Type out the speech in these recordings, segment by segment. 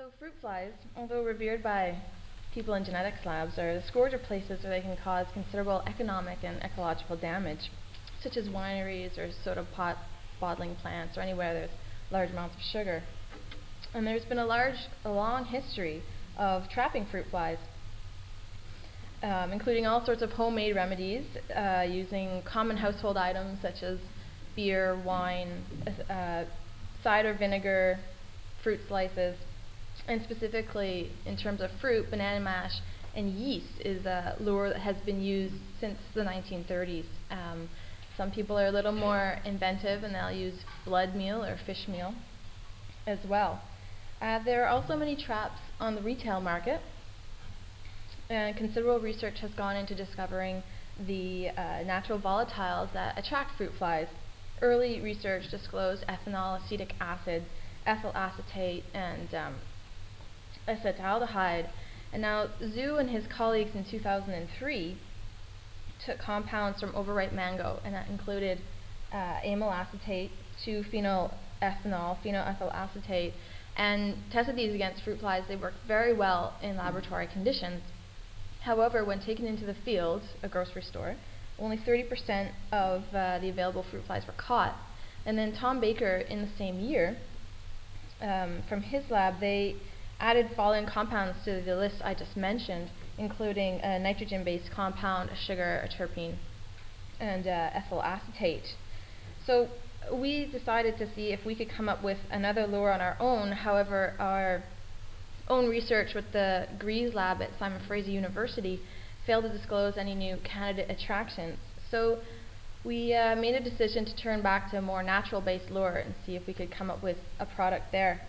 So fruit flies, although revered by people in genetics labs, are the scourge of places where they can cause considerable economic and ecological damage, such as wineries or soda pot bottling plants or anywhere there's large amounts of sugar. And there's been a long history of trapping fruit flies, including all sorts of homemade remedies using common household items such as beer, wine, cider vinegar, fruit slices. And specifically, in terms of fruit, banana mash and yeast is a lure that has been used since the 1930s. Some people are a little more inventive and they'll use blood meal or fish meal as well. There are also many traps on the retail market, and considerable research has gone into discovering the natural volatiles that attract fruit flies. Early research disclosed ethanol, acetic acid, ethyl acetate, and acetaldehyde. And now Zhu and his colleagues in 2003 took compounds from overripe mango, and that included amyl acetate, 2-phenylethanol, phenoethyl acetate, and tested these against fruit flies. They worked very well in laboratory conditions. However, when taken into the field, a grocery store, only 30% of the available fruit flies were caught. And then Tom Baker, in the same year, from his lab, they added following compounds to the list I just mentioned, including a nitrogen-based compound, a sugar, a terpene, and ethyl acetate. So we decided to see if we could come up with another lure on our own. However, our own research with the Gries lab at Simon Fraser University failed to disclose any new candidate attractions. So we made a decision to turn back to a more natural-based lure and see if we could come up with a product there.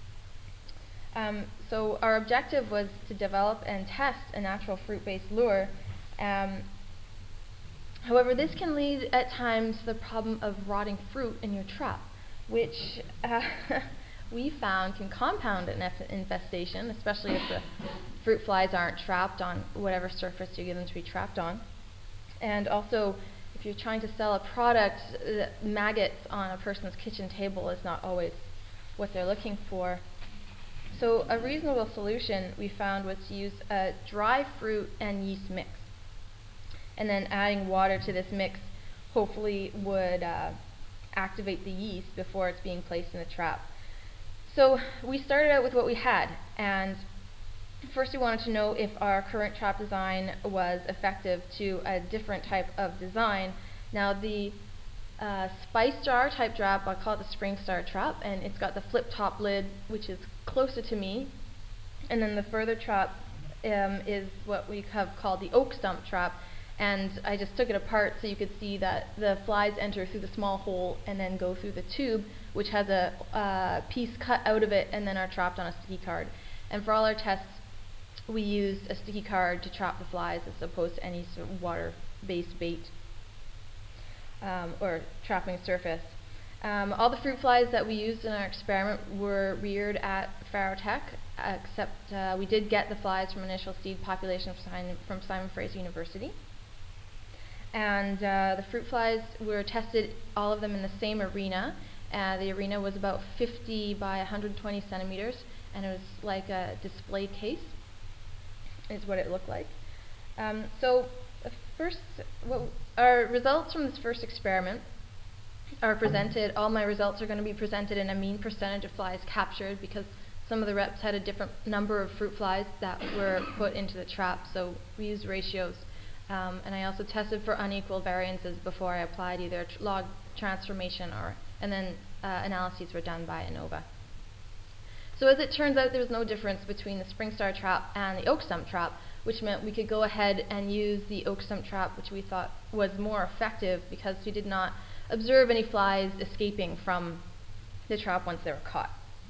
So our objective was to develop and test a natural fruit-based lure. However, this can lead at times to the problem of rotting fruit in your trap, which we found can compound an infestation, especially if the fruit flies aren't trapped on whatever surface you get them to be trapped on. And also, if you're trying to sell a product, maggots on a person's kitchen table is not always what they're looking for. So a reasonable solution we found was to use a dry fruit and yeast mix. And then adding water to this mix hopefully would activate the yeast before it's being placed in the trap. So we started out with what we had, and first we wanted to know if our current trap design was effective to a different type of design. Now the spice jar type trap, I call it the spring star trap, and it's got the flip top lid, which is closer to me. And then the further trap is what we have called the oak stump trap, and I just took it apart so you could see that the flies enter through the small hole and then go through the tube, which has a piece cut out of it and then are trapped on a sticky card. And for all our tests, we used a sticky card to trap the flies as opposed to any sort of water-based bait or trapping surface. All the fruit flies that we used in our experiment were reared at Farotech, except we did get the flies from initial seed population from Simon Fraser University. And the fruit flies were tested, all of them in the same arena. The arena was about 50 by 120 centimeters, and it was like a display case, is what it looked like. So our results from this first experiment are presented. All my results are going to be presented in a mean percentage of flies captured, because some of the reps had a different number of fruit flies that were put into the trap, so we used ratios. And I also tested for unequal variances before I applied either log transformation and then analyses were done by ANOVA. So as it turns out, there was no difference between the spring star trap and the oak stump trap, which meant we could go ahead and use the oak stump trap, which we thought was more effective because we did not observe any flies escaping from the trap once they were caught.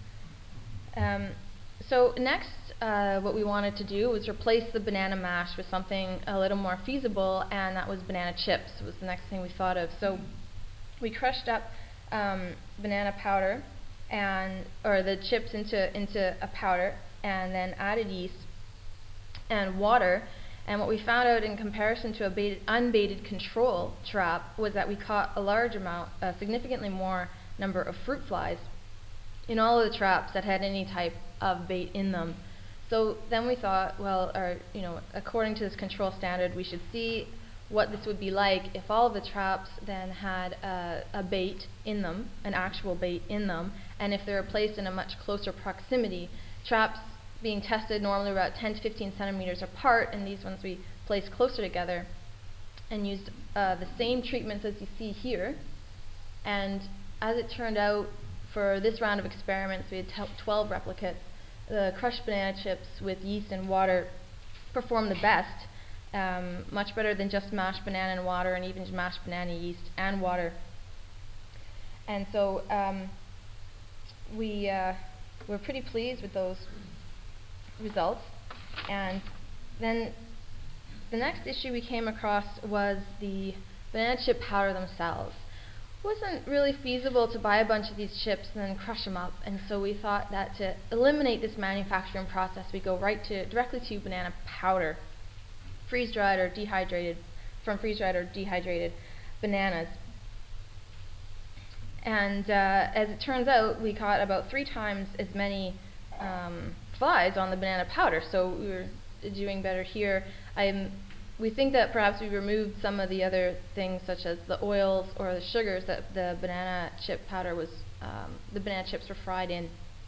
So next, what we wanted to do was replace the banana mash with something a little more feasible, and that was banana chips. It was the next thing we thought of. So we crushed up banana powder or the chips into a powder, and then added yeast and water. And what we found out in comparison to a unbaited control trap was that we caught a significantly more number of fruit flies in all of the traps that had any type of bait in them. So then we thought, well, according to this control standard, we should see what this would be like if all of the traps then had a bait in them, an actual bait in them, and if they were placed in a much closer proximity. Traps being tested normally about 10 to 15 centimeters apart, and these ones we placed closer together and used the same treatments as you see here. And as it turned out, for this round of experiments, we had 12 replicates. The crushed banana chips with yeast and water performed the best, much better than just mashed banana and water, and even mashed banana, yeast, and water. And so we were pretty pleased with those results. And then the next issue we came across was the banana chip powder themselves. It wasn't really feasible to buy a bunch of these chips and then crush them up, and so we thought that to eliminate this manufacturing process, we go directly to banana powder, freeze-dried or dehydrated bananas. And as it turns out, we caught about 3 times as many flies on the banana powder, so we were doing better here. We think that perhaps we removed some of the other things, such as the oils or the sugars that the banana chip powder was, the banana chips were fried in.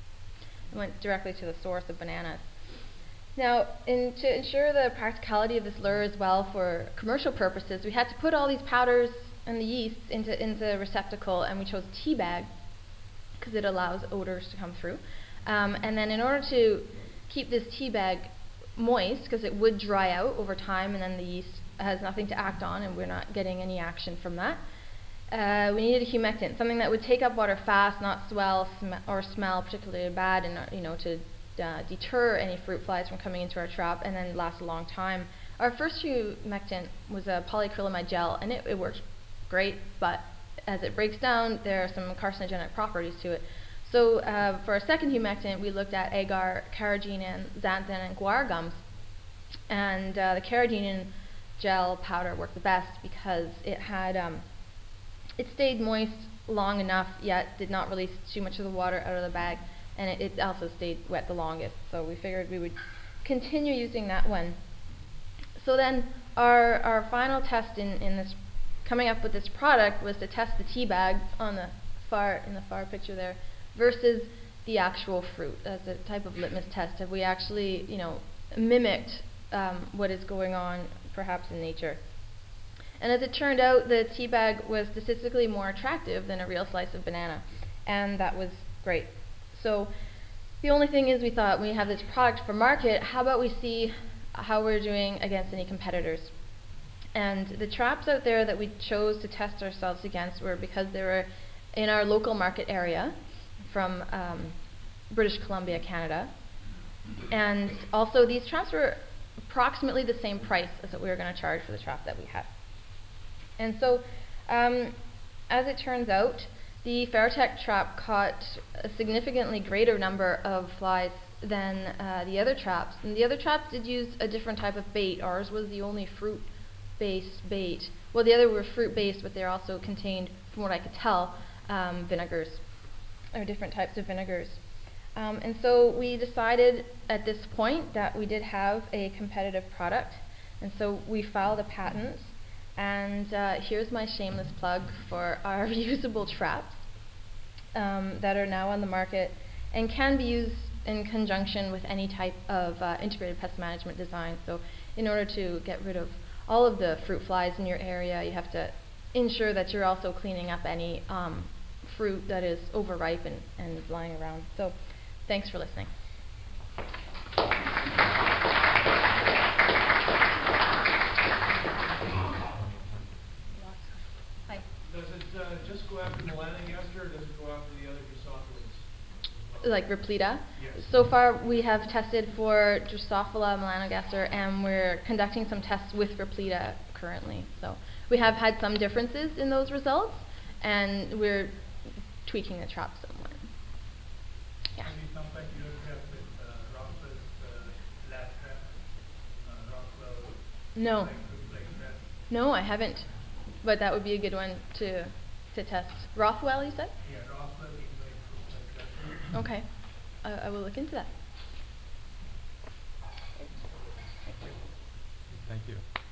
It went directly to the source of bananas. Now, to ensure the practicality of this lure as well for commercial purposes, we had to put all these powders and the yeasts into a receptacle, and we chose a tea bag because it allows odors to come through. And then in order to keep this tea bag moist, because it would dry out over time, and then the yeast has nothing to act on, and we're not getting any action from that. We needed a humectant, something that would take up water fast, not swell or smell particularly bad, and to deter any fruit flies from coming into our trap, and then last a long time. Our first humectant was a polyacrylamide gel, and it worked great, but as it breaks down, there are some carcinogenic properties to it. So for our second humectant, we looked at agar, carrageenan, xanthan, and guar gums. And the carrageenan gel powder worked the best because it had it stayed moist long enough, yet did not release too much of the water out of the bag, and it also stayed wet the longest. So we figured we would continue using that one. So then our final test in this, coming up with this product, was to test the tea bag in the far picture there, versus the actual fruit as a type of litmus test. Have we actually, mimicked what is going on perhaps in nature? And as it turned out, the tea bag was statistically more attractive than a real slice of banana, and that was great. So the only thing is, we thought, we have this product for market, how about we see how we're doing against any competitors? And the traps out there that we chose to test ourselves against were because they were in our local market area, from British Columbia, Canada. And also these traps were approximately the same price as what we were going to charge for the trap that we had. And so as it turns out, the Ferrotec trap caught a significantly greater number of flies than the other traps. And the other traps did use a different type of bait. Ours was the only fruit-based bait. Well, the other were fruit-based, but they also contained, from what I could tell, vinegars, or different types of vinegars. And so we decided at this point that we did have a competitive product, and so we filed a patent. And here's my shameless plug for our reusable traps that are now on the market and can be used in conjunction with any type of integrated pest management design. So in order to get rid of all of the fruit flies in your area, you have to ensure that you're also cleaning up any fruit that is overripe and lying around. So thanks for listening. Hi. Does it just go after melanogaster, or does it go after the other Drosophila? Like Repleta? Yes. So far we have tested for Drosophila, melanogaster, and we're conducting some tests with Repleta currently. So we have had some differences in those results, and we're tweaking the trap somewhat. Yeah. Maybe something you don't have with Rockford's lab trap, Rockwell? No. Like that? No, I haven't. But that would be a good one to test. Rothwell, you said? Yeah, Rockwell is like that. Okay. I will look into that. you.